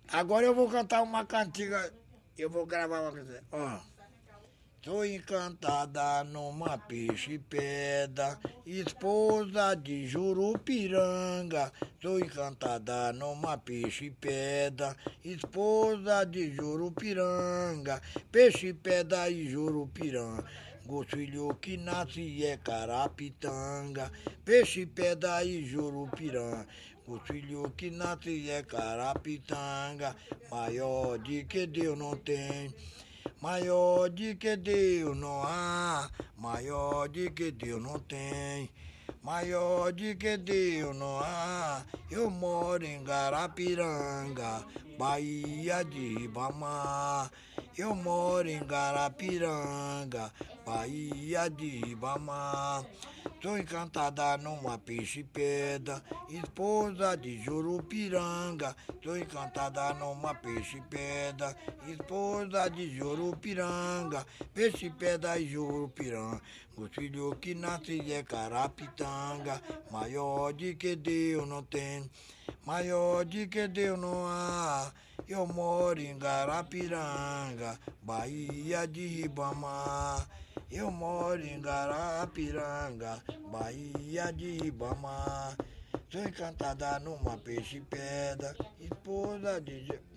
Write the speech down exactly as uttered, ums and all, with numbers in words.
Agora eu vou cantar uma cantiga. Eu vou gravar uma cantiga. Ó. Sou encantada numa peixe-pedra, esposa de Jurupiranga. Sou encantada numa peixe-pedra, esposa de Jurupiranga. Peixe-pedra e Jurupiranga, os filhos que nasce é Carapitanga. Peixe-pedra e Jurupiranga, os filhos que nasce é Carapitanga. Maior de que Deus não tem, maior de que Deus não há, maior de que Deus não tem, maior de que Deus não há. Eu moro em Garapiranga, Bahia de Ribamar. Eu moro em Garapiranga, Bahia de Ribamar. Sou encantada numa peixe-pedra, esposa de Jurupiranga. Sou encantada numa peixe-pedra, esposa de Jurupiranga. Peixe-pedra e Jurupiranga, os filhos que nascem é Carapitanga. Maior de que Deus não tem, maior de que Deus não há. Eu moro em Garapiranga, Bahia de Ribamar. Eu moro em Garapiranga, Bahia de Ribamar. Sou encantada numa peixe-pedra, esposa de